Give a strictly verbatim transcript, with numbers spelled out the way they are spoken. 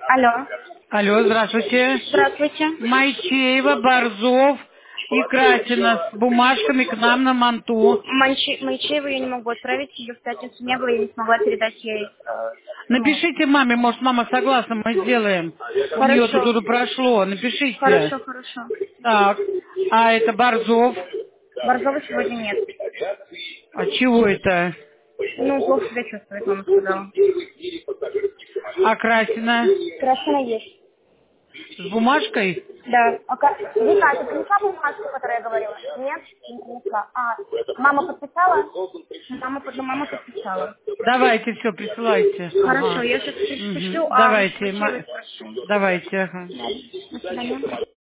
Алло. Алло, здравствуйте. Здравствуйте. Майчеева, Борзов и Красина с бумажками к нам на манту. Манчи... Манчееву я не могу отправить, ее в пятницу не было, я не смогла передать ей. э, ну, Напишите маме, может, мама согласна, мы сделаем. У нее тут Хорошо. уже прошло, напишите. Хорошо, хорошо. Так, а это Борзов. Борзова сегодня нет. А чего это? Ну, плохо себя чувствует, мама сказала. А Красина Красина есть. с бумажкой? Да. А как... Вика, ты принесла бумажку, которую я говорила? Нет? Не принесла. А, мама подписала? Мама, под- ну, мама подписала. Давайте, все, присылайте. Хорошо, Ага. я сейчас Мгм. пришлю, а Давайте, насчет ма- Мачеевой спрошу. давайте, ага. До свидания.